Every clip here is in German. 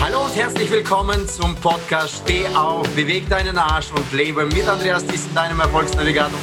Hallo und herzlich willkommen zum Podcast Steh auf, beweg deinen Arsch und lebe mit Andreas Thyssen, deinem Erfolgsnavigator.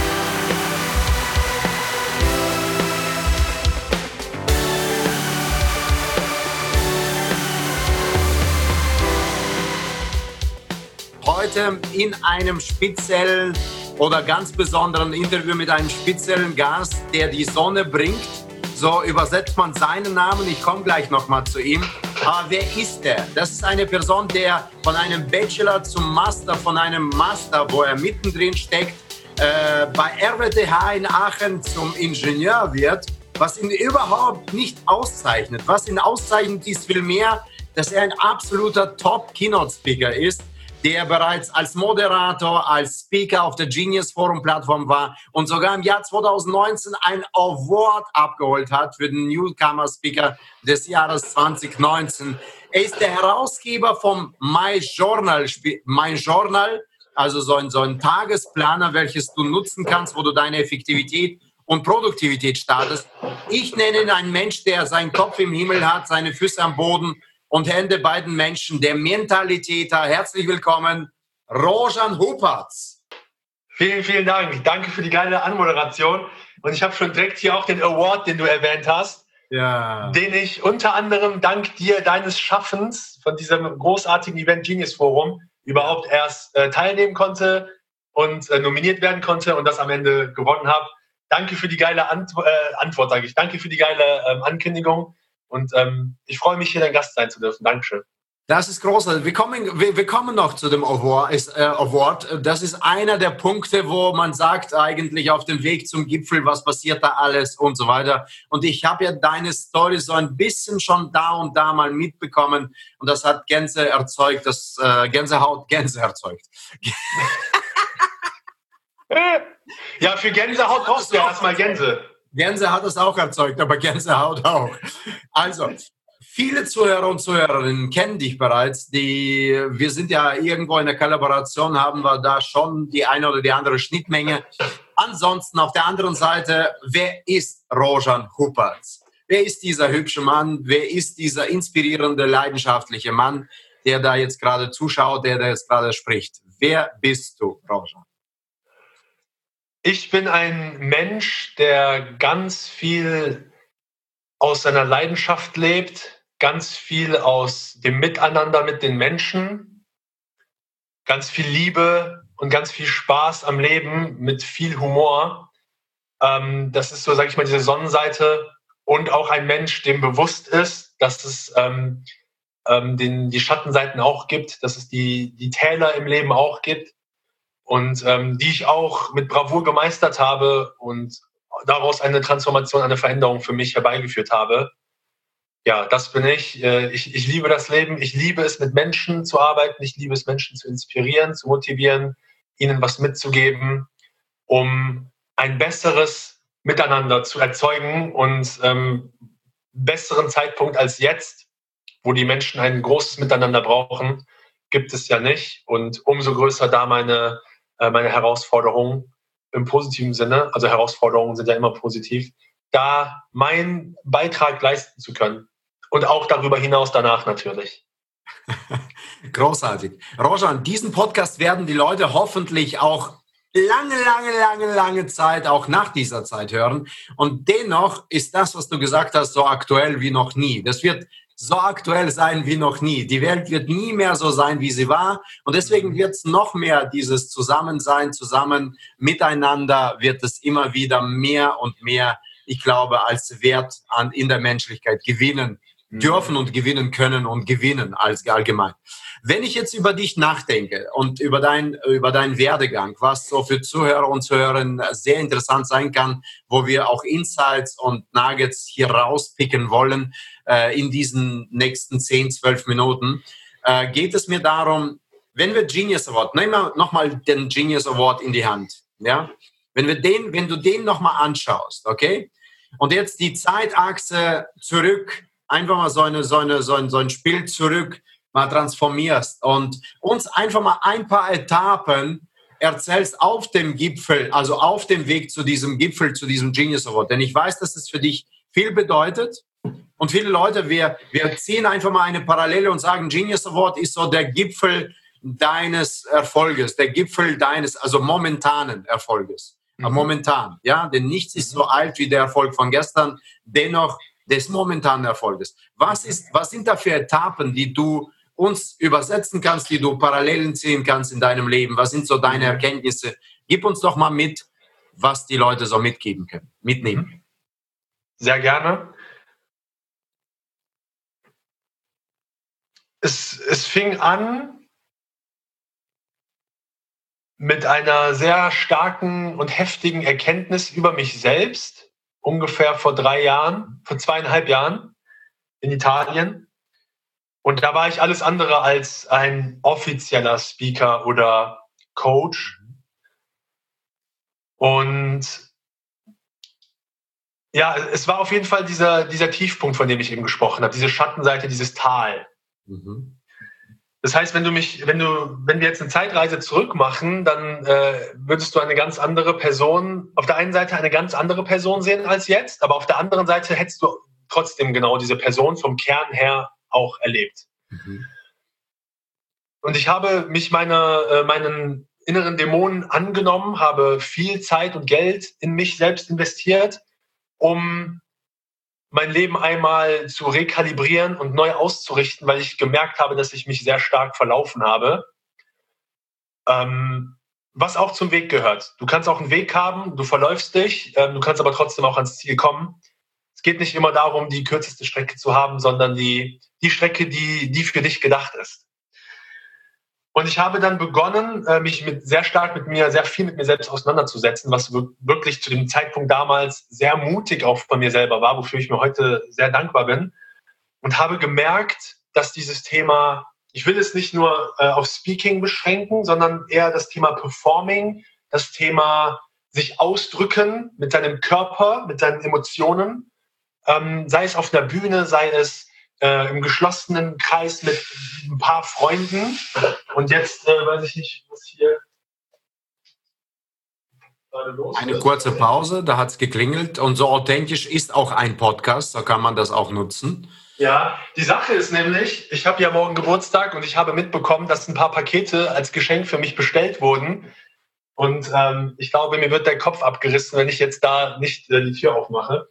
Heute in einem speziellen oder ganz besonderen Interview mit einem speziellen Gast, der die Sonne bringt. So übersetzt man seinen Namen. Ich komme gleich nochmal zu ihm. Aber wer ist der? Das ist eine Person, der von einem Bachelor zum Master, von einem Master, wo er mittendrin steckt, bei RWTH in Aachen zum Ingenieur wird, was ihn überhaupt nicht auszeichnet. Was ihn auszeichnet, ist vielmehr, dass er ein absoluter Top-Keynote-Speaker ist, der bereits als Moderator, als Speaker auf der Genius Forum Plattform war und sogar im Jahr 2019 ein Award abgeholt hat für den Newcomer Speaker des Jahres 2019. Er ist der Herausgeber vom My Journal, also so ein Tagesplaner, welches du nutzen kannst, wo du deine Effektivität und Produktivität startest. Ich nenne ihn einen Mensch, der seinen Kopf im Himmel hat, seine Füße am Boden und Hände bei den Menschen, der Mentalitäter. Herzlich willkommen, Rojan Hubertz. Vielen, vielen Dank. Danke für die geile Anmoderation. Und ich habe schon direkt hier auch den Award, den du erwähnt hast, den ich unter anderem dank dir, deines Schaffens von diesem großartigen Event Genius Forum überhaupt erst teilnehmen konnte und nominiert werden konnte und das am Ende gewonnen habe. Danke für die geile Antwort, sage ich. Danke für die geile Ankündigung. Und ich freue mich, hier dein Gast sein zu dürfen. Dankeschön. Das ist großartig. Wir kommen noch zu dem Award. Das ist einer der Punkte, wo man sagt, eigentlich auf dem Weg zum Gipfel, was passiert da alles und so weiter. Und ich habe ja deine Story so ein bisschen schon da und da mal mitbekommen. Und das hat Gänsehaut erzeugt. Ja, für Gänsehaut brauchst du ja erstmal Gänse. Gänse hat es auch erzeugt, aber Gänsehaut auch. Also, viele Zuhörer und Zuhörerinnen kennen dich bereits. Wir sind ja irgendwo in der Kollaboration, haben wir da schon die eine oder die andere Schnittmenge. Ansonsten auf der anderen Seite, wer ist Rojan Hubertz? Wer ist dieser hübsche Mann? Wer ist dieser inspirierende, leidenschaftliche Mann, der da jetzt gerade zuschaut, der da jetzt gerade spricht? Wer bist du, Rojan? Ich bin ein Mensch, der ganz viel aus seiner Leidenschaft lebt, ganz viel aus dem Miteinander mit den Menschen, ganz viel Liebe und ganz viel Spaß am Leben mit viel Humor. Das ist so, sage ich mal, diese Sonnenseite. Und auch ein Mensch, dem bewusst ist, dass es die Schattenseiten auch gibt, dass es die Täler im Leben auch gibt. Und die ich auch mit Bravour gemeistert habe und daraus eine Transformation, eine Veränderung für mich herbeigeführt habe. Ja, das bin ich. Ich liebe das Leben. Ich liebe es, mit Menschen zu arbeiten. Ich liebe es, Menschen zu inspirieren, zu motivieren, ihnen was mitzugeben, um ein besseres Miteinander zu erzeugen und besseren Zeitpunkt als jetzt, wo die Menschen ein großes Miteinander brauchen, gibt es ja nicht. Und umso größer da meine Herausforderungen im positiven Sinne, also Herausforderungen sind ja immer positiv, da meinen Beitrag leisten zu können. Und auch darüber hinaus danach natürlich. Großartig. Rojan, diesen Podcast werden die Leute hoffentlich auch lange Zeit, auch nach dieser Zeit hören. Und dennoch ist das, was du gesagt hast, so aktuell wie noch nie. Das wird so aktuell sein wie noch nie. Die Welt wird nie mehr so sein, wie sie war. Und deswegen wird es noch mehr dieses Zusammensein, zusammen miteinander, wird es immer wieder mehr und mehr, ich glaube, als Wert in der Menschlichkeit gewinnen dürfen und gewinnen können und gewinnen als allgemein. Wenn ich jetzt über dich nachdenke und über deinen Werdegang, was so für Zuhörer und Zuhörerinnen sehr interessant sein kann, wo wir auch Insights und Nuggets hier rauspicken wollen in diesen nächsten 10, 12 Minuten, geht es mir darum, wenn wir Genius Award, nehmen wir nochmal den Genius Award in die Hand, ja? Wenn du den nochmal anschaust, okay? Und jetzt die Zeitachse zurück, einfach mal so ein Spiel zurück mal transformierst und uns einfach mal ein paar Etappen erzählst auf dem Gipfel, also auf dem Weg zu diesem Gipfel, zu diesem Genius Award. Denn ich weiß, dass es für dich viel bedeutet. Und viele Leute, wir ziehen einfach mal eine Parallele und sagen, Genius Award ist so der Gipfel deines Erfolges, der Gipfel deines, also momentanen Erfolges. Momentan, ja, denn nichts ist so alt wie der Erfolg von gestern, dennoch des momentanen Erfolges. Was sind da für Etappen, die du uns übersetzen kannst, die du Parallelen ziehen kannst in deinem Leben? Was sind so deine Erkenntnisse? Gib uns doch mal mit, was die Leute so mitnehmen. Sehr gerne. Es fing an mit einer sehr starken und heftigen Erkenntnis über mich selbst, ungefähr vor 2,5 Jahren in Italien. Und da war ich alles andere als ein offizieller Speaker oder Coach. Und ja, es war auf jeden Fall dieser Tiefpunkt, von dem ich eben gesprochen habe, diese Schattenseite, dieses Tal. Das heißt, wenn wir jetzt eine Zeitreise zurück machen, dann würdest du eine ganz andere Person, auf der einen Seite eine ganz andere Person sehen als jetzt, aber auf der anderen Seite hättest du trotzdem genau diese Person vom Kern her auch erlebt. Und ich habe mich meinen inneren Dämonen angenommen, habe viel Zeit und Geld in mich selbst investiert, um mein Leben einmal zu rekalibrieren und neu auszurichten, weil ich gemerkt habe, dass ich mich sehr stark verlaufen habe. Was auch zum Weg gehört. Du kannst auch einen Weg haben, du verläufst dich, du kannst aber trotzdem auch ans Ziel kommen. Es geht nicht immer darum, die kürzeste Strecke zu haben, sondern die Strecke, die für dich gedacht ist. Und ich habe dann begonnen, mich sehr viel mit mir selbst auseinanderzusetzen, was wirklich zu dem Zeitpunkt damals sehr mutig auch von mir selber war, wofür ich mir heute sehr dankbar bin. Und habe gemerkt, dass dieses Thema, ich will es nicht nur auf Speaking beschränken, sondern eher das Thema Performing, das Thema sich ausdrücken mit deinem Körper, mit deinen Emotionen, sei es auf einer Bühne, sei es im geschlossenen Kreis mit ein paar Freunden. Und jetzt weiß ich nicht, was hier gerade los ist. Eine kurze Pause, da hat es geklingelt. Und so authentisch ist auch ein Podcast, so kann man das auch nutzen. Ja, die Sache ist nämlich, ich habe ja morgen Geburtstag und ich habe mitbekommen, dass ein paar Pakete als Geschenk für mich bestellt wurden. Und ich glaube, mir wird der Kopf abgerissen, wenn ich jetzt da nicht die Tür aufmache.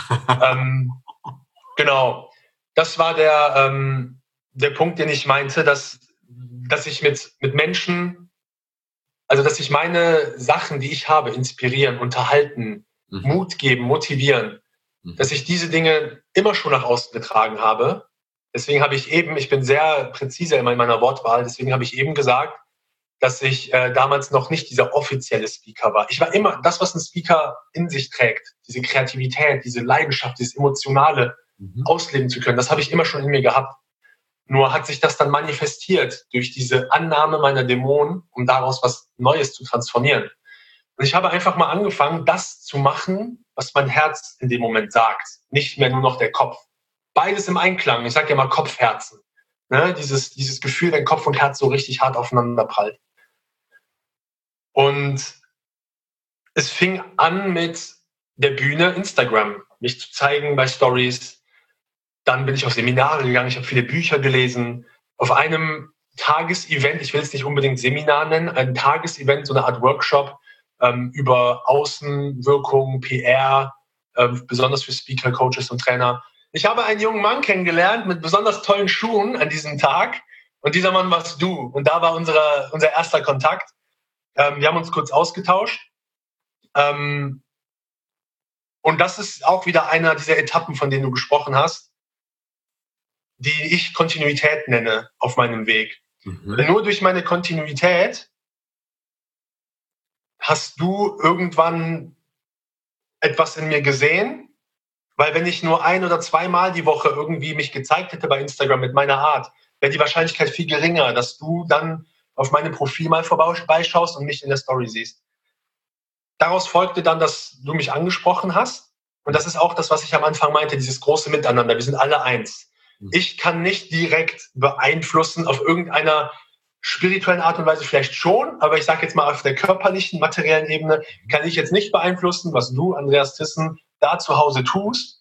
Genau. Das war der Punkt, den ich meinte, dass ich mit Menschen, also dass ich meine Sachen, die ich habe, inspirieren, unterhalten, Mut geben, motivieren, dass ich diese Dinge immer schon nach außen getragen habe. Deswegen habe ich bin sehr präzise in meiner Wortwahl, deswegen habe ich eben gesagt, dass ich damals noch nicht dieser offizielle Speaker war. Ich war immer das, was ein Speaker in sich trägt, diese Kreativität, diese Leidenschaft, dieses Emotionale, ausleben zu können. Das habe ich immer schon in mir gehabt. Nur hat sich das dann manifestiert durch diese Annahme meiner Dämonen, um daraus was Neues zu transformieren. Und ich habe einfach mal angefangen, das zu machen, was mein Herz in dem Moment sagt. Nicht mehr nur noch der Kopf. Beides im Einklang. Ich sage ja mal Kopf-Herzen. Ne? Dieses Gefühl, wenn Kopf und Herz so richtig hart aufeinander prallt. Und es fing an mit der Bühne Instagram. Mich zu zeigen bei Stories. Dann bin ich auf Seminare gegangen, ich habe viele Bücher gelesen. Auf einem Tagesevent, ich will es nicht unbedingt Seminar nennen, ein Tagesevent, so eine Art Workshop über Außenwirkung, PR, besonders für Speaker, Coaches und Trainer. Ich habe einen jungen Mann kennengelernt mit besonders tollen Schuhen an diesem Tag und dieser Mann warst du. Und da war unser erster Kontakt. Wir haben uns kurz ausgetauscht. Und das ist auch wieder einer dieser Etappen, von denen du gesprochen hast, die ich Kontinuität nenne auf meinem Weg. Nur durch meine Kontinuität hast du irgendwann etwas in mir gesehen, weil wenn ich nur 1 oder 2 Mal die Woche irgendwie mich gezeigt hätte bei Instagram mit meiner Art, wäre die Wahrscheinlichkeit viel geringer, dass du dann auf meinem Profil mal vorbeischaust und mich in der Story siehst. Daraus folgte dann, dass du mich angesprochen hast. Und das ist auch das, was ich am Anfang meinte, dieses große Miteinander. Wir sind alle eins. Ich kann nicht direkt beeinflussen auf irgendeiner spirituellen Art und Weise, vielleicht schon, aber ich sage jetzt mal auf der körperlichen, materiellen Ebene kann ich jetzt nicht beeinflussen, was du, Andreas Thyssen, da zu Hause tust.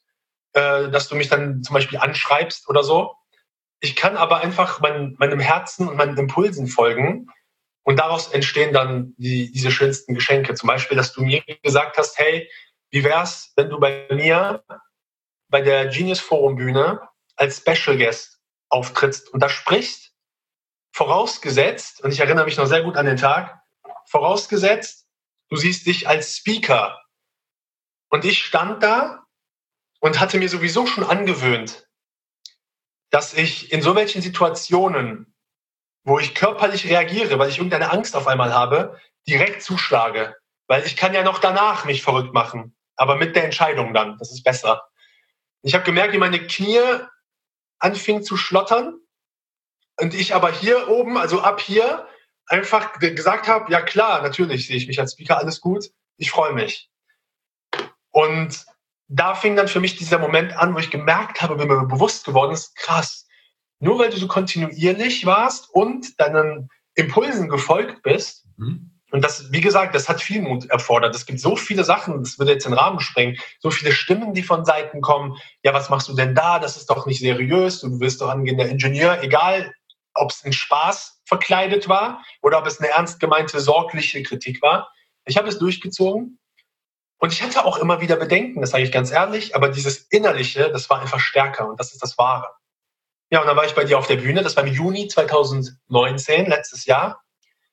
dass du mich dann zum Beispiel anschreibst oder so. Ich kann aber einfach meinem Herzen und meinen Impulsen folgen und daraus entstehen dann diese schönsten Geschenke. Zum Beispiel, dass du mir gesagt hast, hey, wie wär's, wenn du bei mir bei der Genius Forum Bühne als Special Guest auftrittst und da sprichst, vorausgesetzt, und ich erinnere mich noch sehr gut an den Tag, vorausgesetzt, du siehst dich als Speaker. Und ich stand da und hatte mir sowieso schon angewöhnt, dass ich in so welchen Situationen, wo ich körperlich reagiere, weil ich irgendeine Angst auf einmal habe, direkt zuschlage. Weil ich kann ja noch danach mich verrückt machen. Aber mit der Entscheidung dann, das ist besser. Ich habe gemerkt, wie meine Knie anfingen zu schlottern und ich aber hier oben, also ab hier, einfach gesagt habe, ja klar, natürlich sehe ich mich als Speaker, alles gut, ich freue mich. Und da fing dann für mich dieser Moment an, wo ich gemerkt habe, wie mir bewusst geworden ist, krass, nur weil du so kontinuierlich warst und deinen Impulsen gefolgt bist, und das, wie gesagt, das hat viel Mut erfordert. Es gibt so viele Sachen, das würde jetzt den Rahmen sprengen, so viele Stimmen, die von Seiten kommen. Ja, was machst du denn da? Das ist doch nicht seriös. Du wirst doch angehender Ingenieur. Egal, ob es in Spaß verkleidet war oder ob es eine ernst gemeinte, sorgliche Kritik war. Ich habe es durchgezogen und ich hatte auch immer wieder Bedenken, das sage ich ganz ehrlich, aber dieses Innerliche, das war einfach stärker und das ist das Wahre. Ja, und dann war ich bei dir auf der Bühne, das war im Juni 2019, letztes Jahr.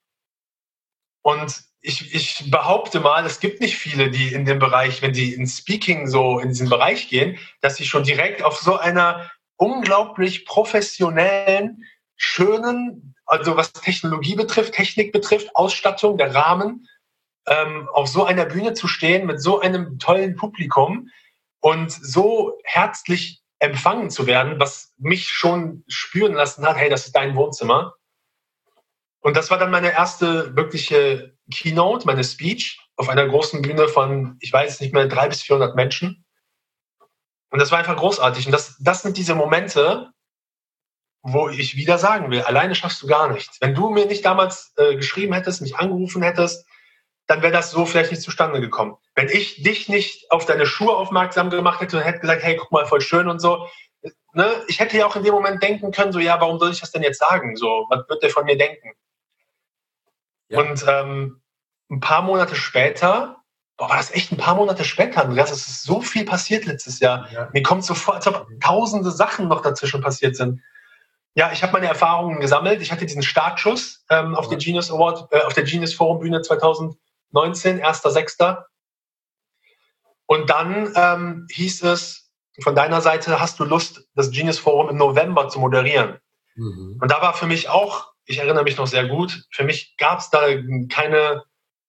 Und ich behaupte mal, es gibt nicht viele, die in dem Bereich, wenn die in Speaking so in diesen Bereich gehen, dass sie schon direkt auf so einer unglaublich professionellen, schönen, also was Technologie betrifft, Technik betrifft, Ausstattung, der Rahmen, auf so einer Bühne zu stehen mit so einem tollen Publikum und so herzlich empfangen zu werden, was mich schon spüren lassen hat, hey, das ist dein Wohnzimmer. Und das war dann meine erste wirkliche Keynote, meine Speech auf einer großen Bühne von, ich weiß nicht mehr, 300 bis 400 Menschen. Und das war einfach großartig. Und das sind diese Momente, wo ich wieder sagen will, alleine schaffst du gar nichts. Wenn du mir nicht damals geschrieben hättest, mich angerufen hättest, dann wäre das so vielleicht nicht zustande gekommen. Wenn ich dich nicht auf deine Schuhe aufmerksam gemacht hätte und hätte gesagt, hey, guck mal, voll schön und so, ne? Ich hätte ja auch in dem Moment denken können, so, ja, warum soll ich das denn jetzt sagen? So, was wird der von mir denken? Ja. Und ein paar Monate später, war das echt ein paar Monate später, Andreas, es ist so viel passiert letztes Jahr. Ja. Mir kommt so vor, als ob tausende Sachen noch dazwischen passiert sind. Ja, ich habe meine Erfahrungen gesammelt. Ich hatte diesen Startschuss auf der Genius Award, auf der Genius Forum Bühne 2019, 1.6. Und dann hieß es von deiner Seite, hast du Lust, das Genius Forum im November zu moderieren? Mhm. Und da war für mich auch, ich erinnere mich noch sehr gut, für mich gab es da keine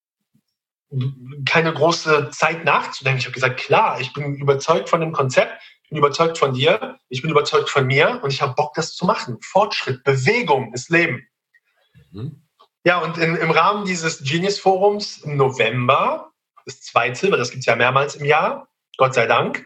große Zeit nachzudenken. Ich habe gesagt, klar, ich bin überzeugt von dem Konzept, ich bin überzeugt von dir, ich bin überzeugt von mir und ich habe Bock, das zu machen. Fortschritt, Bewegung ist Leben. Mhm. Ja, und im Rahmen dieses Genius Forums im November, das zweite, weil das gibt es ja mehrmals im Jahr, Gott sei Dank,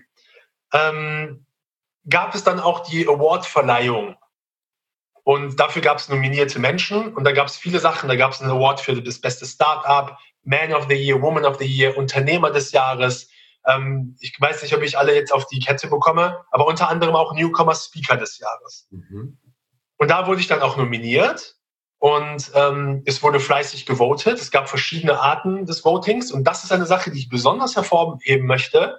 gab es dann auch die Award-Verleihung. Und dafür gab es nominierte Menschen und da gab es viele Sachen. Da gab es einen Award für das beste Startup, Man of the Year, Woman of the Year, Unternehmer des Jahres. Ich weiß nicht, ob ich alle jetzt auf die Kette bekomme, aber unter anderem auch Newcomer Speaker des Jahres. Mhm. Und da wurde ich dann auch nominiert und es wurde fleißig gewotet. Es gab verschiedene Arten des Votings und das ist eine Sache, die ich besonders hervorheben möchte,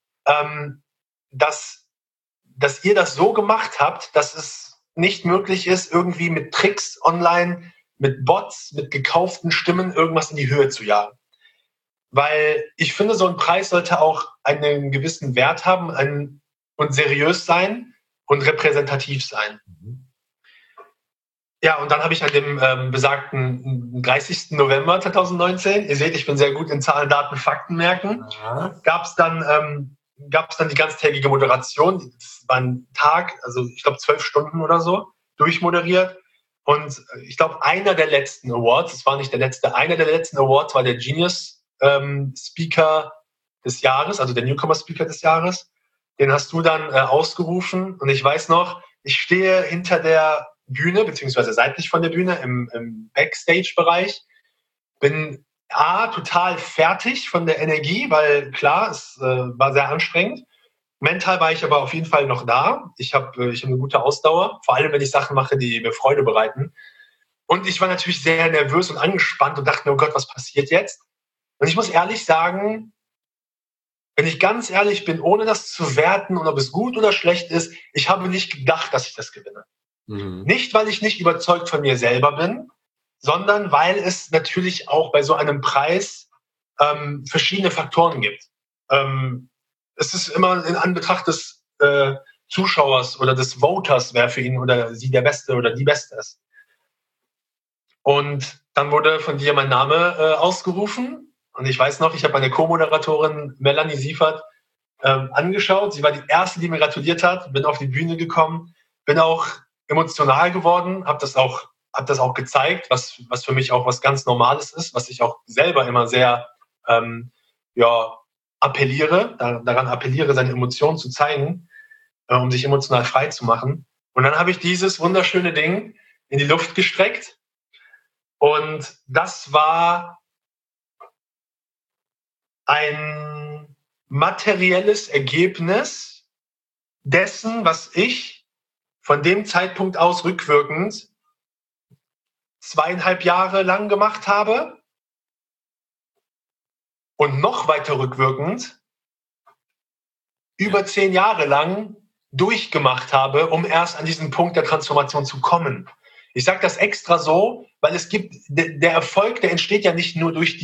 dass ihr das so gemacht habt, dass es nicht möglich ist, irgendwie mit Tricks online, mit Bots, mit gekauften Stimmen irgendwas in die Höhe zu jagen. Weil ich finde, so ein Preis sollte auch einen gewissen Wert haben und seriös sein und repräsentativ sein. Mhm. Ja, und dann habe ich an dem besagten 30. November 2019, ihr seht, ich bin sehr gut in Zahlen, Daten, Fakten merken, gab es dann die ganztägige Moderation. Das war ein Tag, also ich glaube 12 Stunden oder so, durchmoderiert. Und ich glaube, einer der letzten Awards, das war nicht der letzte, einer der letzten Awards war der Genius Speaker des Jahres, also der Newcomer Speaker des Jahres. Den hast du dann ausgerufen. Und ich weiß noch, ich stehe hinter der Bühne, beziehungsweise seitlich von der Bühne im Backstage-Bereich, bin total fertig von der Energie, weil klar, es war sehr anstrengend. Mental war ich aber auf jeden Fall noch da. Ich habe eine gute Ausdauer, vor allem wenn ich Sachen mache, die mir Freude bereiten. Und ich war natürlich sehr nervös und angespannt und dachte mir, oh Gott, was passiert jetzt? Und ich muss ehrlich sagen, wenn ich ganz ehrlich bin, ohne das zu werten und ob es gut oder schlecht ist, ich habe nicht gedacht, dass ich das gewinne. Nicht, weil ich nicht überzeugt von mir selber bin, sondern weil es natürlich auch bei so einem Preis verschiedene Faktoren gibt. Es ist immer in Anbetracht des Zuschauers oder des Voters, wer für ihn oder sie der Beste oder die Beste ist. Und dann wurde von dir mein Name ausgerufen. Und ich weiß noch, ich habe meine Co-Moderatorin Melanie Siefert angeschaut. Sie war die Erste, die mir gratuliert hat. Bin auf die Bühne gekommen, bin auch emotional geworden, habe das auch gezeigt, was für mich auch was ganz Normales ist, was ich auch selber immer sehr daran appelliere, seine Emotionen zu zeigen, um sich emotional frei zu machen. Und dann habe ich dieses wunderschöne Ding in die Luft gestreckt. Und das war ein materielles Ergebnis dessen, was ich von dem Zeitpunkt aus rückwirkend 2,5 Jahre lang gemacht habe und noch weiter rückwirkend über 10 Jahre lang durchgemacht habe, um erst an diesen Punkt der Transformation zu kommen. Ich sage das extra so, weil es gibt, der Erfolg, der entsteht ja nicht nur durch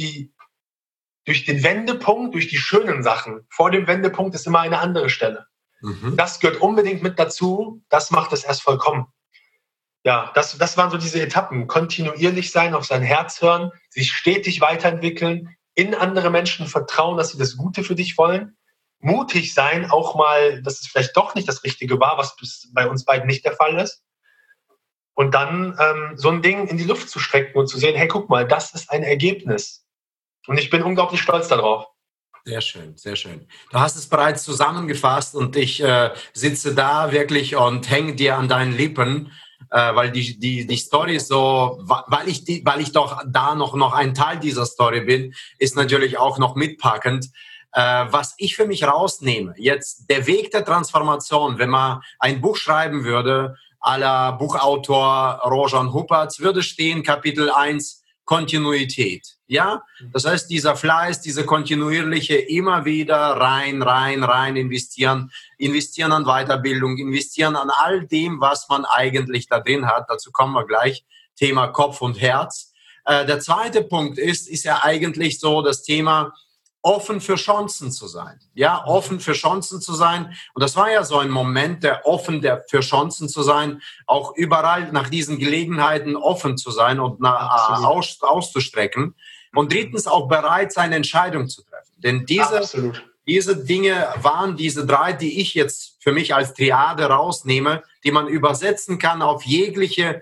den Wendepunkt, durch die schönen Sachen. Vor dem Wendepunkt ist immer eine andere Stelle. Das gehört unbedingt mit dazu. Das macht es erst vollkommen. Ja, das waren so diese Etappen. Kontinuierlich sein, auf sein Herz hören, sich stetig weiterentwickeln, in andere Menschen vertrauen, dass sie das Gute für dich wollen. Mutig sein, auch mal, dass es vielleicht doch nicht das Richtige war, was bei uns beiden nicht der Fall ist. Und dann so ein Ding in die Luft zu strecken und zu sehen, hey, guck mal, das ist ein Ergebnis. Und ich bin unglaublich stolz darauf. Sehr schön, sehr schön. Du hast es bereits zusammengefasst und ich sitze da wirklich und hänge dir an deinen Lippen, weil die Story so, weil ich doch da noch ein Teil dieser Story bin, ist natürlich auch noch mitpackend. Was ich für mich rausnehme, jetzt der Weg der Transformation, wenn man ein Buch schreiben würde, à la Buchautor Rojan Huppertz, würde stehen Kapitel 1, Kontinuität. Ja, das heißt, dieser Fleiß, diese kontinuierliche immer wieder rein investieren an Weiterbildung, investieren an all dem, was man eigentlich da drin hat. Dazu kommen wir gleich. Thema Kopf und Herz. Der zweite Punkt ist ja eigentlich so das Thema offen für Chancen zu sein. Ja, offen für Chancen zu sein. Und das war ja so ein Moment, für Chancen zu sein, auch überall nach diesen Gelegenheiten offen zu sein und auszustrecken. Und drittens auch bereit sein, Entscheidungen zu treffen. Denn diese Dinge waren diese 3, die ich jetzt für mich als Triade rausnehme, die man übersetzen kann auf jegliche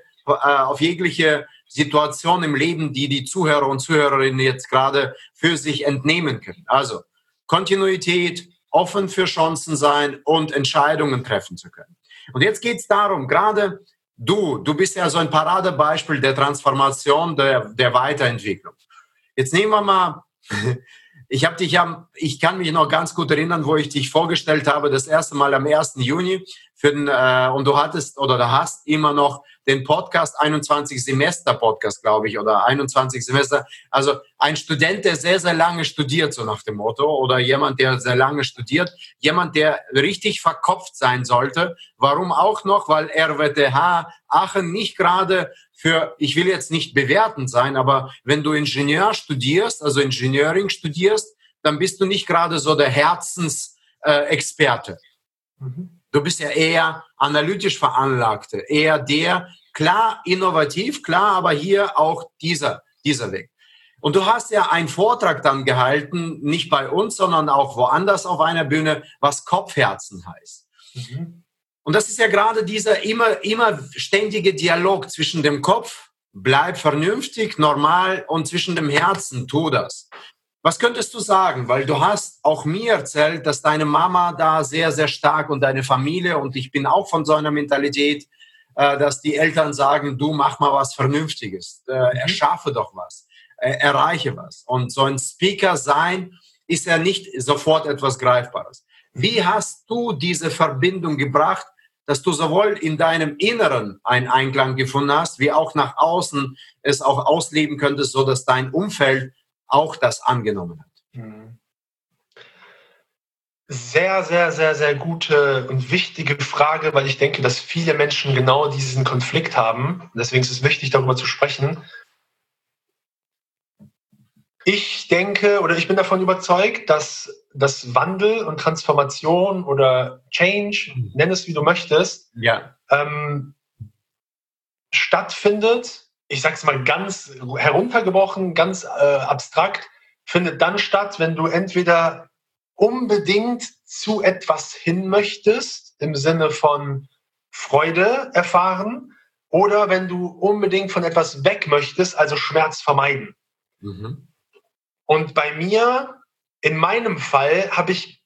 Situation im Leben, die Zuhörer und Zuhörerinnen jetzt gerade für sich entnehmen können. Also Kontinuität, offen für Chancen sein und Entscheidungen treffen zu können. Und jetzt geht es darum, gerade du bist ja so ein Paradebeispiel der Transformation, der Weiterentwicklung. Jetzt nehmen wir mal, ich kann mich noch ganz gut erinnern, wo ich dich vorgestellt habe, das erste Mal am 1. Juni und du hast immer noch den Podcast, 21 Semester Podcast, glaube ich, oder 21 Semester. Also ein Student, der sehr, sehr lange studiert, so nach dem Motto, oder jemand, der sehr lange studiert, jemand, der richtig verkopft sein sollte. Warum auch noch? Weil RWTH Aachen nicht gerade ich will jetzt nicht bewertend sein, aber wenn du Ingenieur studierst, also Engineering studierst, dann bist du nicht gerade so der Herzensexperte. Du bist ja eher analytisch Veranlagte, eher klar, innovativ, klar, aber hier auch dieser Weg. Und du hast ja einen Vortrag dann gehalten, nicht bei uns, sondern auch woanders auf einer Bühne, was Kopfherzen heißt. Und das ist ja gerade dieser immer ständige Dialog zwischen dem Kopf, bleib vernünftig, normal, und zwischen dem Herzen, tu das. Was könntest du sagen? Weil du hast auch mir erzählt, dass deine Mama da sehr, sehr stark und deine Familie, und ich bin auch von so einer Mentalität, dass die Eltern sagen, du mach mal was Vernünftiges, erschaffe doch was, erreiche was. Und so ein Speaker sein ist ja nicht sofort etwas Greifbares. Wie hast du diese Verbindung gebracht, dass du sowohl in deinem Inneren einen Einklang gefunden hast, wie auch nach außen es auch ausleben könntest, sodass dein Umfeld auch das angenommen hat? Mhm. Sehr, sehr, sehr, sehr gute und wichtige Frage, weil ich denke, dass viele Menschen genau diesen Konflikt haben. Deswegen ist es wichtig, darüber zu sprechen. Ich denke oder ich bin davon überzeugt, dass das Wandel und Transformation oder Change, nenn es wie du möchtest, Ja. Stattfindet. Ich sage es mal ganz heruntergebrochen, ganz abstrakt, findet dann statt, wenn du entweder unbedingt zu etwas hin möchtest, im Sinne von Freude erfahren, oder wenn du unbedingt von etwas weg möchtest, also Schmerz vermeiden. Mhm. Und bei mir, in meinem Fall, habe ich,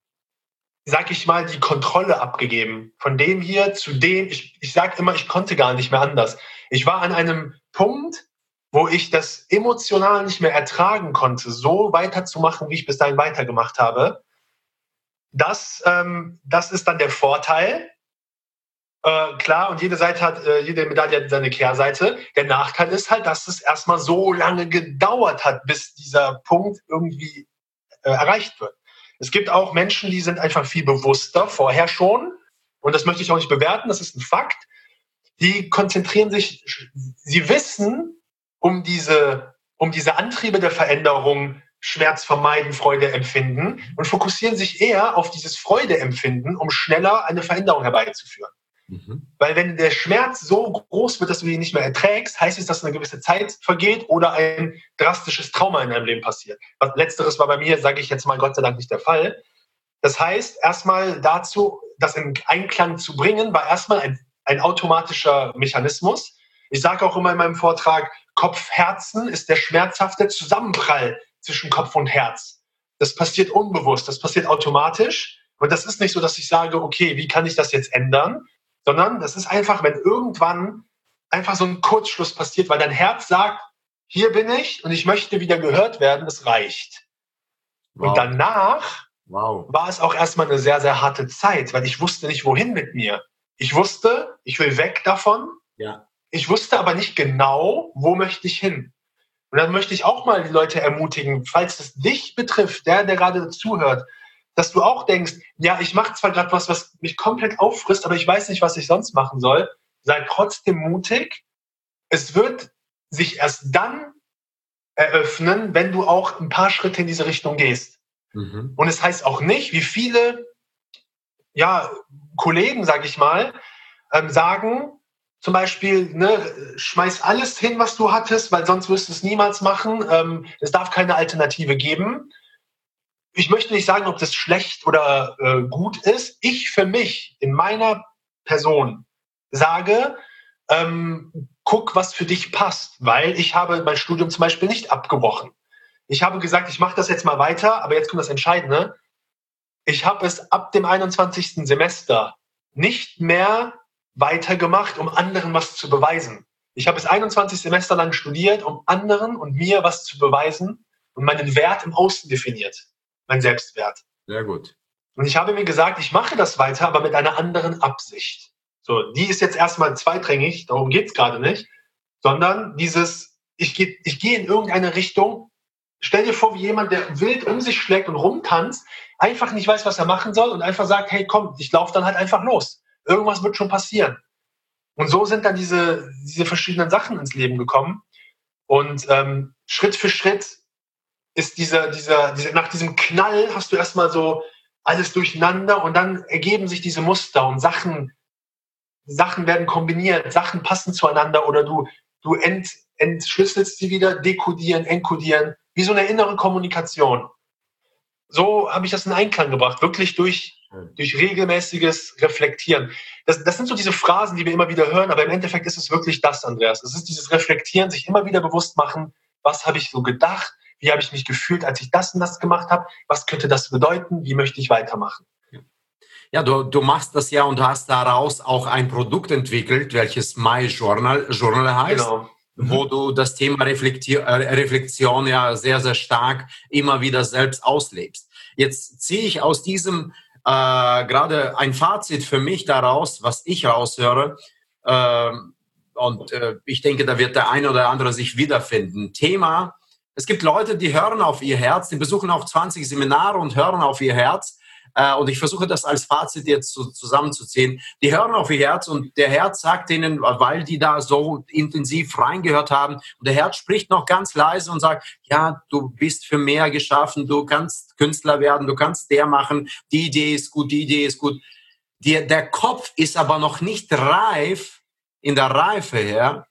sag ich mal, die Kontrolle abgegeben. Von dem hier zu dem, ich sage immer, ich konnte gar nicht mehr anders. Ich war an einem Punkt, wo ich das emotional nicht mehr ertragen konnte, so weiterzumachen, wie ich bis dahin weitergemacht habe. Das ist dann der Vorteil. Klar, und jede Seite hat, jede Medaille hat seine Kehrseite. Der Nachteil ist halt, dass es erstmal so lange gedauert hat, bis dieser Punkt irgendwie erreicht wird. Es gibt auch Menschen, die sind einfach viel bewusster vorher schon. Und das möchte ich auch nicht bewerten, das ist ein Fakt. Die konzentrieren sich, sie wissen um diese Antriebe der Veränderung, Schmerz vermeiden, Freude empfinden und fokussieren sich eher auf dieses Freude empfinden, um schneller eine Veränderung herbeizuführen. Mhm. Weil wenn der Schmerz so groß wird, dass du ihn nicht mehr erträgst, heißt es, dass eine gewisse Zeit vergeht oder ein drastisches Trauma in deinem Leben passiert. Letzteres war bei mir, sage ich jetzt mal, Gott sei Dank nicht der Fall. Das heißt, erstmal dazu, das in Einklang zu bringen, war erstmal ein automatischer Mechanismus. Ich sage auch immer in meinem Vortrag, Kopf-Herzen ist der schmerzhafte Zusammenprall zwischen Kopf und Herz. Das passiert unbewusst, das passiert automatisch. Und das ist nicht so, dass ich sage, okay, wie kann ich das jetzt ändern? Sondern das ist einfach, wenn irgendwann einfach so ein Kurzschluss passiert, weil dein Herz sagt, hier bin ich und ich möchte wieder gehört werden, das reicht. Wow. Und danach war es auch erstmal eine sehr, sehr harte Zeit, weil ich wusste nicht, wohin mit mir. Ich wusste, ich will weg davon. Ja. Ich wusste aber nicht genau, wo möchte ich hin. Und dann möchte ich auch mal die Leute ermutigen, falls es dich betrifft, der gerade zuhört, dass du auch denkst, ja, ich mache zwar gerade was mich komplett auffrisst, aber ich weiß nicht, was ich sonst machen soll. Sei trotzdem mutig. Es wird sich erst dann eröffnen, wenn du auch ein paar Schritte in diese Richtung gehst. Mhm. Und es heißt auch nicht, wie viele Kollegen, sage ich mal, sagen, zum Beispiel, schmeiß alles hin, was du hattest, weil sonst wirst du es niemals machen. Es darf keine Alternative geben. Ich möchte nicht sagen, ob das schlecht oder gut ist. Ich für mich, in meiner Person, sage, guck, was für dich passt, weil ich habe mein Studium zum Beispiel nicht abgebrochen. Ich habe gesagt, ich mache das jetzt mal weiter, aber jetzt kommt das Entscheidende. Ich habe es ab dem 21. Semester nicht mehr weitergemacht, um anderen was zu beweisen. Ich habe es 21 Semester lang studiert, um anderen und mir was zu beweisen und meinen Wert im Außen definiert, mein Selbstwert. Sehr gut. Und ich habe mir gesagt, ich mache das weiter, aber mit einer anderen Absicht. So, die ist jetzt erstmal zweitrangig, darum geht es gerade nicht, sondern dieses, ich gehe in irgendeine Richtung. Stell dir vor, wie jemand, der wild um sich schlägt und rumtanzt, einfach nicht weiß, was er machen soll und einfach sagt, hey, komm, ich laufe dann halt einfach los. Irgendwas wird schon passieren. Und so sind dann diese verschiedenen Sachen ins Leben gekommen. Und Schritt für Schritt ist nach diesem Knall hast du erstmal so alles durcheinander und dann ergeben sich diese Muster und Sachen werden kombiniert, Sachen passen zueinander oder du entschlüsselst sie wieder, dekodieren, enkodieren, wie so eine innere Kommunikation. So habe ich das in Einklang gebracht, wirklich durch regelmäßiges Reflektieren. Das sind so diese Phrasen, die wir immer wieder hören, aber im Endeffekt ist es wirklich das, Andreas. Es ist dieses Reflektieren, sich immer wieder bewusst machen, was habe ich so gedacht, wie habe ich mich gefühlt, als ich das und das gemacht habe, was könnte das bedeuten, wie möchte ich weitermachen. Ja, du machst das ja und hast daraus auch ein Produkt entwickelt, welches My Journal heißt. Genau. Wo du das Thema Reflexion ja sehr, sehr stark immer wieder selbst auslebst. Jetzt ziehe ich aus diesem gerade ein Fazit für mich daraus, was ich raushöre, ich denke, da wird der eine oder andere sich wiederfinden. Thema: Es gibt Leute, die hören auf ihr Herz, die besuchen auch 20 Seminare und hören auf ihr Herz. Und ich versuche das als Fazit jetzt zusammenzuziehen. Die hören auf ihr Herz und der Herz sagt ihnen, weil die da so intensiv reingehört haben, und der Herz spricht noch ganz leise und sagt, ja, du bist für mehr geschaffen, du kannst Künstler werden, du kannst der machen, die Idee ist gut, die Idee ist gut. Der Kopf ist aber noch nicht reif, in der Reife her,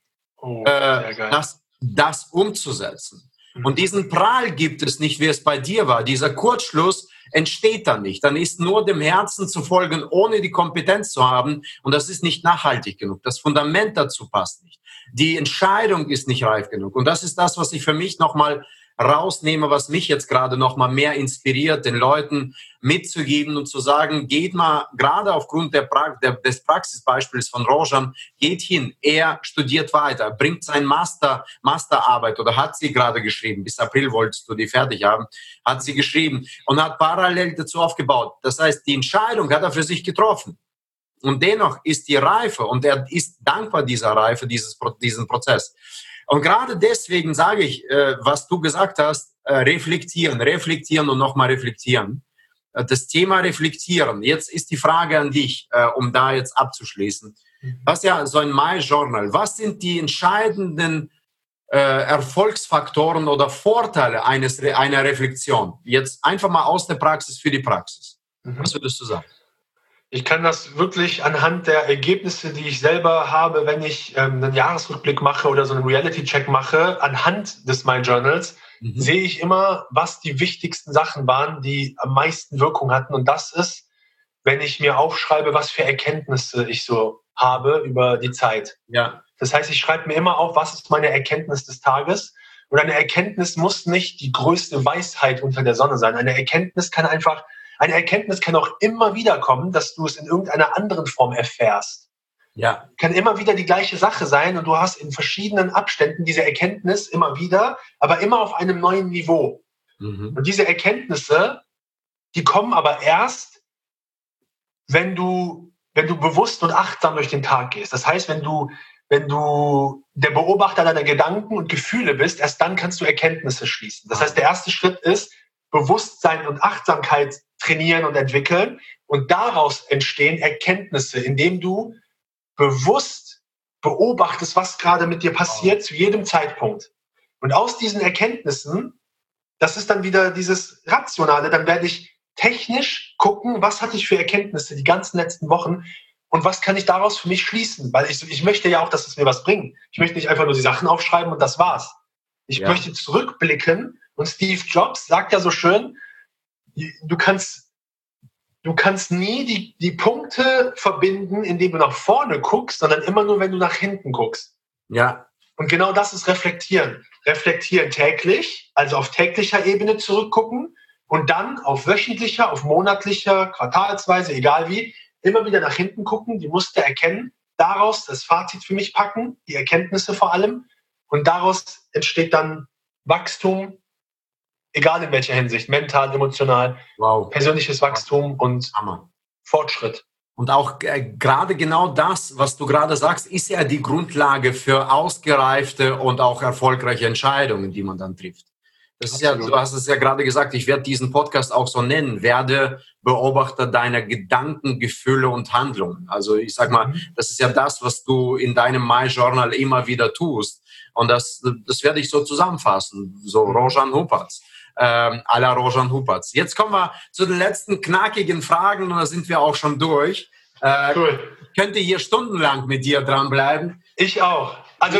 das umzusetzen. Und diesen Prall gibt es nicht, wie es bei dir war. Dieser Kurzschluss entsteht dann nicht. Dann ist nur dem Herzen zu folgen, ohne die Kompetenz zu haben. Und das ist nicht nachhaltig genug. Das Fundament dazu passt nicht. Die Entscheidung ist nicht reif genug. Und das ist das, was ich für mich nochmal rausnehme, was mich jetzt gerade nochmal mehr inspiriert, den Leuten mitzugeben und zu sagen, geht mal, gerade aufgrund des Praxisbeispiels von Rojan, geht hin, er studiert weiter, bringt sein Masterarbeit, oder hat sie gerade geschrieben, bis April wolltest du die fertig haben, hat sie geschrieben und hat parallel dazu aufgebaut. Das heißt, die Entscheidung hat er für sich getroffen. Und dennoch ist die Reife, und er ist dankbar dieser Reife, diesen Prozess. Und gerade deswegen sage ich, was du gesagt hast, reflektieren und nochmal reflektieren. Das Thema reflektieren. Jetzt ist die Frage an dich, um da jetzt abzuschließen. Du hast ja so ein My Journal. Was sind die entscheidenden Erfolgsfaktoren oder Vorteile einer Reflexion? Jetzt einfach mal aus der Praxis für die Praxis. Was würdest du sagen? Ich kann das wirklich anhand der Ergebnisse, die ich selber habe, wenn ich einen Jahresrückblick mache oder so einen Reality-Check mache, anhand des My Journals, sehe ich immer, was die wichtigsten Sachen waren, die am meisten Wirkung hatten. Und das ist, wenn ich mir aufschreibe, was für Erkenntnisse ich so habe über die Zeit. Ja. Das heißt, ich schreibe mir immer auf, was ist meine Erkenntnis des Tages. Und eine Erkenntnis muss nicht die größte Weisheit unter der Sonne sein. Eine Erkenntnis kann auch immer wieder kommen, dass du es in irgendeiner anderen Form erfährst. Ja. Kann immer wieder die gleiche Sache sein und du hast in verschiedenen Abständen diese Erkenntnis immer wieder, aber immer auf einem neuen Niveau. Und diese Erkenntnisse, die kommen aber erst, wenn du bewusst und achtsam durch den Tag gehst. Das heißt, wenn du der Beobachter deiner Gedanken und Gefühle bist, erst dann kannst du Erkenntnisse schließen. Das heißt, der erste Schritt ist, Bewusstsein und Achtsamkeit trainieren und entwickeln, und daraus entstehen Erkenntnisse, indem du bewusst beobachtest, was gerade mit dir passiert zu jedem Zeitpunkt. Und aus diesen Erkenntnissen, das ist dann wieder dieses Rationale, dann werde ich technisch gucken, was hatte ich für Erkenntnisse die ganzen letzten Wochen und was kann ich daraus für mich schließen, weil ich möchte ja auch, dass es mir was bringt. Ich möchte nicht einfach nur die Sachen aufschreiben und das war's. Ich möchte zurückblicken, und Steve Jobs sagt ja so schön, du kannst nie die Punkte verbinden, indem du nach vorne guckst, sondern immer nur, wenn du nach hinten guckst. Ja. Und genau das ist Reflektieren. Reflektieren täglich, also auf täglicher Ebene zurückgucken, und dann auf wöchentlicher, auf monatlicher, quartalsweise, egal wie, immer wieder nach hinten gucken, die Muster erkennen, daraus das Fazit für mich packen, die Erkenntnisse vor allem, und daraus entsteht dann Wachstum, egal in welcher Hinsicht, mental, emotional, persönliches Wachstum und Fortschritt. Und auch gerade genau das, was du gerade sagst, ist ja die Grundlage für ausgereifte und auch erfolgreiche Entscheidungen, die man dann trifft. Das ist ja, du hast es ja gerade gesagt, ich werde diesen Podcast auch so nennen, werde Beobachter deiner Gedanken, Gefühle und Handlungen. Also ich sag mal, das ist ja das, was du in deinem My Journal immer wieder tust. Und das werde ich so zusammenfassen, so Rojan Hupatz. À la Rojan Hupatz. Jetzt kommen wir zu den letzten knackigen Fragen und da sind wir auch schon durch. Cool. Ich könnte hier stundenlang mit dir dranbleiben. Ich auch. Also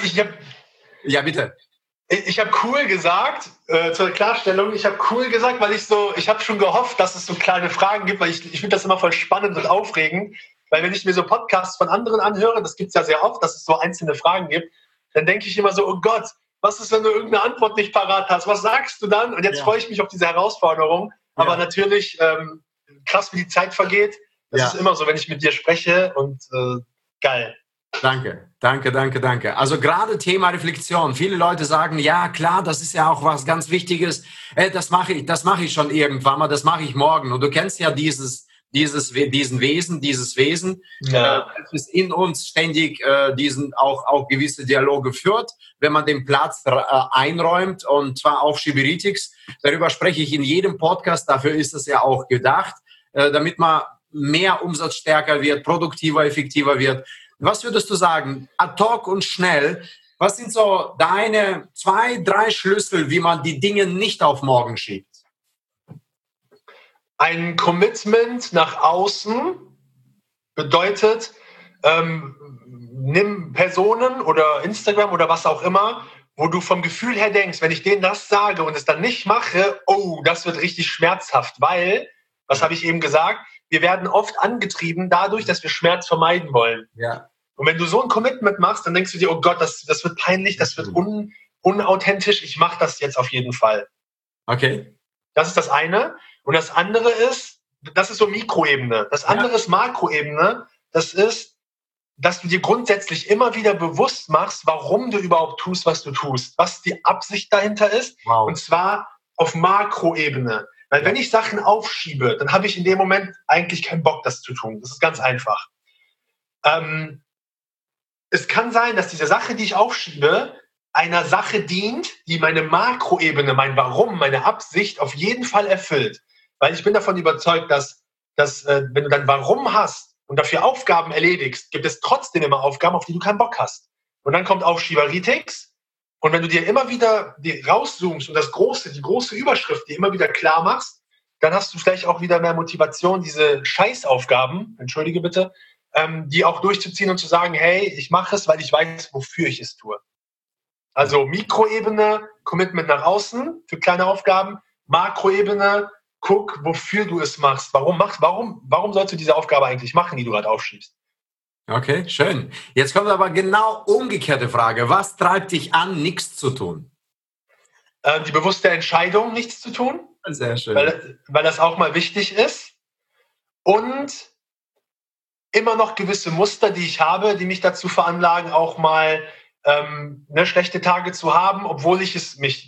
Ja, bitte. Ich habe cool gesagt, zur Klarstellung, ich habe cool gesagt, weil ich habe schon gehofft, dass es so kleine Fragen gibt, weil ich finde das immer voll spannend und aufregend, weil wenn ich mir so Podcasts von anderen anhöre, das gibt es ja sehr oft, dass es so einzelne Fragen gibt, dann denke ich immer so, oh Gott, was ist, wenn du irgendeine Antwort nicht parat hast? Was sagst du dann? Und jetzt freue ich mich auf diese Herausforderung. Aber natürlich, krass, wie die Zeit vergeht. Das ist immer so, wenn ich mit dir spreche. Und geil. Danke, danke, danke, danke. Also gerade Thema Reflexion. Viele Leute sagen, ja klar, das ist ja auch was ganz Wichtiges. Das mache ich schon irgendwann mal, das mache ich morgen. Und du kennst ja dieses Wesen, Ja. das in uns ständig auch gewisse Dialoge führt, wenn man den Platz einräumt, und zwar auch Schiberitics. Darüber spreche ich in jedem Podcast, dafür ist es ja auch gedacht, damit man mehr umsatzstärker wird, produktiver, effektiver wird. Was würdest du sagen, ad hoc und schnell, was sind so deine 2, 3 Schlüssel, wie man die Dinge nicht auf morgen schiebt? Ein Commitment nach außen bedeutet, nimm Personen oder Instagram oder was auch immer, wo du vom Gefühl her denkst, wenn ich denen das sage und es dann nicht mache, oh, das wird richtig schmerzhaft, weil, was habe ich eben gesagt, wir werden oft angetrieben dadurch, dass wir Schmerz vermeiden wollen. Ja. Und wenn du so ein Commitment machst, dann denkst du dir, oh Gott, das wird peinlich, das wird unauthentisch, ich mache das jetzt auf jeden Fall. Okay. Das ist das eine. Und das andere ist, das ist so Mikroebene. Das andere ist Makroebene. Das ist, dass du dir grundsätzlich immer wieder bewusst machst, warum du überhaupt tust, was du tust. Was die Absicht dahinter ist. Wow. Und zwar auf Makroebene. Weil wenn ich Sachen aufschiebe, dann habe ich in dem Moment eigentlich keinen Bock, das zu tun. Das ist ganz einfach. Es kann sein, dass diese Sache, die ich aufschiebe, einer Sache dient, die meine Makroebene, mein Warum, meine Absicht auf jeden Fall erfüllt. Weil ich bin davon überzeugt, dass wenn du dein Warum hast und dafür Aufgaben erledigst, gibt es trotzdem immer Aufgaben, auf die du keinen Bock hast. Und dann kommt auch Schiberitics. Und wenn du dir immer wieder rauszoomst und die große Überschrift dir immer wieder klar machst, dann hast du vielleicht auch wieder mehr Motivation, diese Scheißaufgaben, entschuldige bitte, die auch durchzuziehen und zu sagen, hey, ich mache es, weil ich weiß, wofür ich es tue. Also Mikroebene, Commitment nach außen für kleine Aufgaben. Makroebene, guck, wofür du es machst. Warum sollst du diese Aufgabe eigentlich machen, die du gerade aufschiebst? Okay, schön. Jetzt kommt aber genau umgekehrte Frage. Was treibt dich an, nichts zu tun? Die bewusste Entscheidung, nichts zu tun. Sehr schön. Weil das auch mal wichtig ist. Und immer noch gewisse Muster, die ich habe, die mich dazu veranlagen, auch mal schlechte Tage zu haben, obwohl ich es mir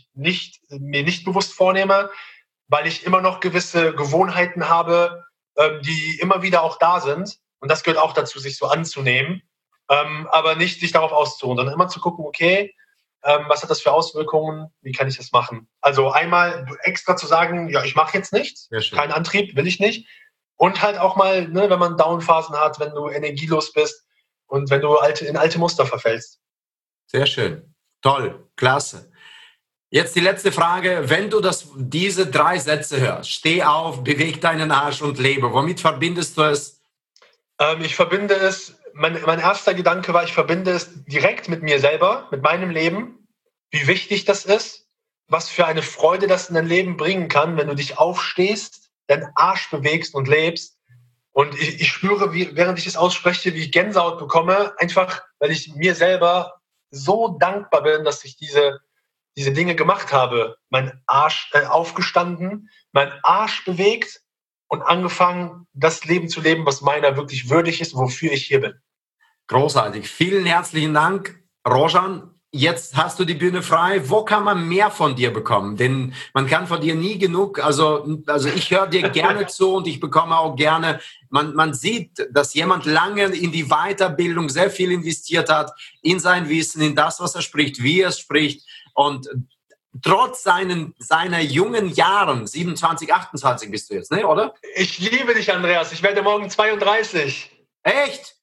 nicht bewusst vornehme, weil ich immer noch gewisse Gewohnheiten habe, die immer wieder auch da sind. Und das gehört auch dazu, sich so anzunehmen, aber nicht sich darauf auszuruhen, sondern immer zu gucken, okay, was hat das für Auswirkungen, wie kann ich das machen? Also einmal extra zu sagen, ja, ich mache jetzt nichts, kein Antrieb, will ich nicht. Und halt auch mal, wenn man Downphasen hat, wenn du energielos bist und wenn du in alte Muster verfällst. Sehr schön. Toll. Klasse. Jetzt die letzte Frage. Wenn du diese 3 Sätze hörst, steh auf, beweg deinen Arsch und lebe. Womit verbindest du es? Ich verbinde es, mein erster Gedanke war, ich verbinde es direkt mit mir selber, mit meinem Leben, wie wichtig das ist, was für eine Freude das in dein Leben bringen kann, wenn du dich aufstehst, deinen Arsch bewegst und lebst. Und ich spüre, während ich es ausspreche, wie ich Gänsehaut bekomme, einfach, weil ich mir selber so dankbar bin, dass ich diese Dinge gemacht habe. Mein Arsch aufgestanden, mein Arsch bewegt und angefangen, das Leben zu leben, was meiner wirklich würdig ist, wofür ich hier bin. Großartig. Vielen herzlichen Dank, Rojan. Jetzt hast du die Bühne frei. Wo kann man mehr von dir bekommen? Denn man kann von dir nie genug. Also ich höre dir gerne zu und ich bekomme auch gerne. Man sieht, dass jemand lange in die Weiterbildung sehr viel investiert hat, in sein Wissen, in das, was er spricht, wie er es spricht. Und trotz seiner jungen Jahren, 27, 28 bist du jetzt, ne, oder? Ich liebe dich, Andreas. Ich werde morgen 32. Echt?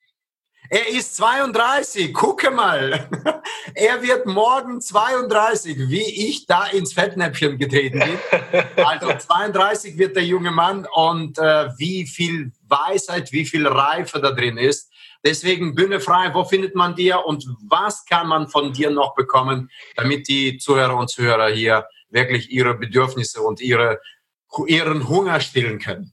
Er ist 32, gucke mal. Er wird morgen 32, wie ich da ins Fettnäpfchen getreten bin. Also 32 wird der junge Mann und wie viel Weisheit, wie viel Reife da drin ist. Deswegen Bühne frei, wo findet man dir und was kann man von dir noch bekommen, damit die Zuhörer und Zuhörer hier wirklich ihre Bedürfnisse und ihren Hunger stillen können?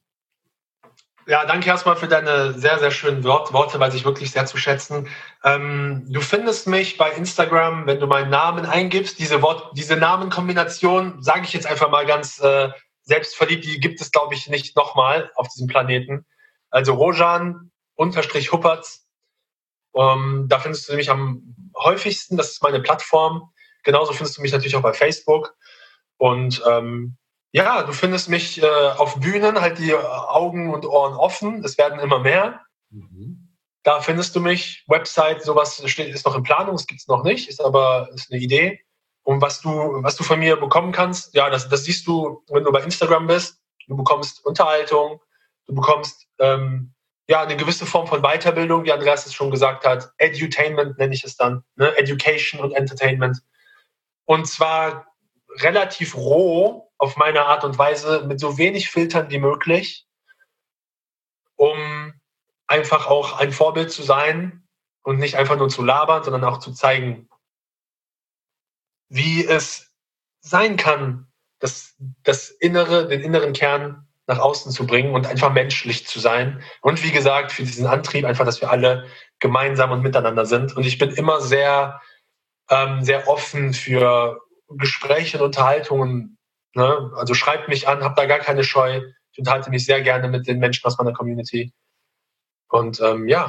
Ja, danke erstmal für deine sehr, sehr schönen Worte, weiß ich wirklich sehr zu schätzen. Du findest mich bei Instagram, wenn du meinen Namen eingibst. Diese Namenkombination, sage ich jetzt einfach mal ganz selbstverliebt, die gibt es, glaube ich, nicht nochmal auf diesem Planeten. Also Rojan _Huppertz. Da findest du mich am häufigsten. Das ist meine Plattform. Genauso findest du mich natürlich auch bei Facebook. Und du findest mich auf Bühnen, halt die Augen und Ohren offen. Es werden immer mehr. Da findest du mich. Website, sowas ist noch in Planung, es gibt es noch nicht, ist eine Idee. Und was du von mir bekommen kannst, ja, das siehst du, wenn du bei Instagram bist. Du bekommst Unterhaltung, du bekommst eine gewisse Form von Weiterbildung, wie Andreas es schon gesagt hat. Edutainment nenne ich es dann, ne? Education und Entertainment. Und zwar relativ roh auf meine Art und Weise, mit so wenig Filtern wie möglich, um einfach auch ein Vorbild zu sein und nicht einfach nur zu labern, sondern auch zu zeigen, wie es sein kann, den inneren Kern nach außen zu bringen und einfach menschlich zu sein. Und wie gesagt, für diesen Antrieb einfach, dass wir alle gemeinsam und miteinander sind. Und ich bin immer sehr, sehr offen für Gespräche und Unterhaltungen. Ne? Also schreibt mich an, habt da gar keine Scheu. Ich unterhalte mich sehr gerne mit den Menschen aus meiner Community. Und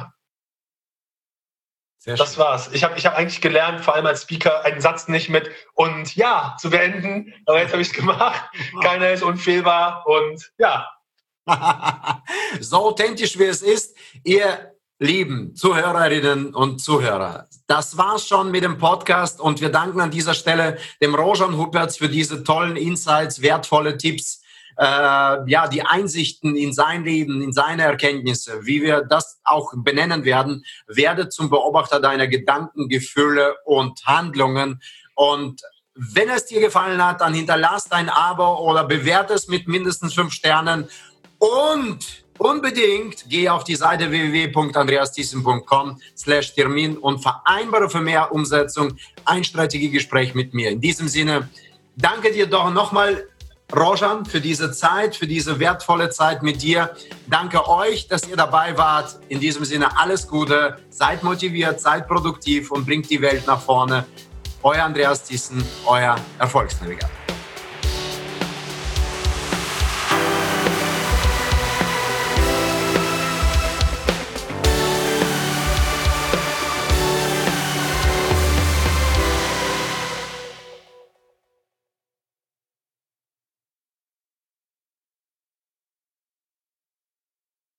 das war's. Ich hab eigentlich gelernt, vor allem als Speaker, einen Satz nicht mit "und ja" zu beenden. Aber jetzt habe ich es gemacht. Keiner ist unfehlbar und ja. So authentisch wie es ist, ihr lieben Zuhörerinnen und Zuhörer. Das war's schon mit dem Podcast und wir danken an dieser Stelle dem Rojan Huppertz für diese tollen Insights, wertvolle Tipps, die Einsichten in sein Leben, in seine Erkenntnisse, wie wir das auch benennen werden. Werde zum Beobachter deiner Gedanken, Gefühle und Handlungen. Und wenn es dir gefallen hat, dann hinterlass ein Abo oder bewerte es mit mindestens 5 Sternen. Und unbedingt geh auf die Seite www.andreasthyssen.com/Termin und vereinbare für mehr Umsetzung ein Strategiegespräch mit mir. In diesem Sinne, danke dir doch nochmal, Rojan, für diese Zeit, für diese wertvolle Zeit mit dir. Danke euch, dass ihr dabei wart. In diesem Sinne alles Gute, seid motiviert, seid produktiv und bringt die Welt nach vorne. Euer Andreas Thyssen, euer Erfolgsnavigator.